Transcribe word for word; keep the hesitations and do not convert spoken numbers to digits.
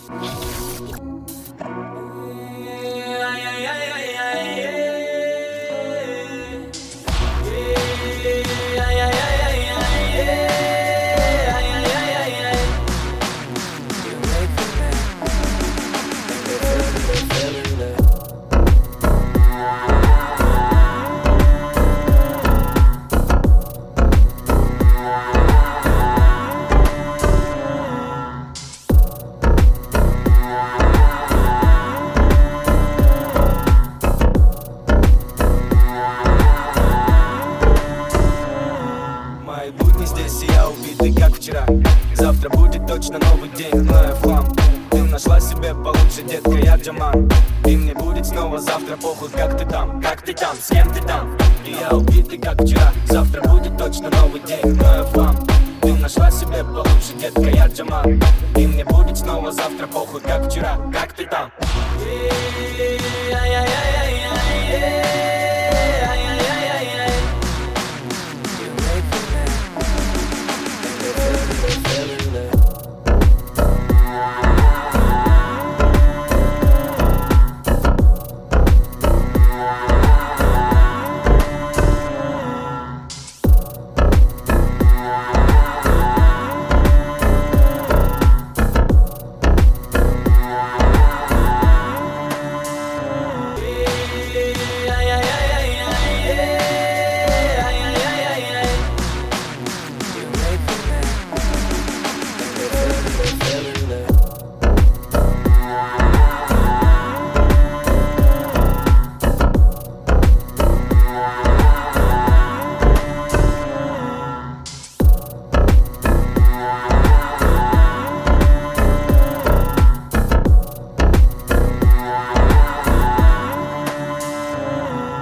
Здесь и я убитый, как вчера. Завтра будет точно новый день, но я в хлам. Ты нашла себе получше, детка, я Джаман. И мне будет снова завтра похуй, как ты там, как ты там, с кем ты там. И я убитый, как вчера. Завтра будет точно новый день, но я в хлам. Ты нашла себе получше, детка, я Джаман. И мне будет снова завтра похуй.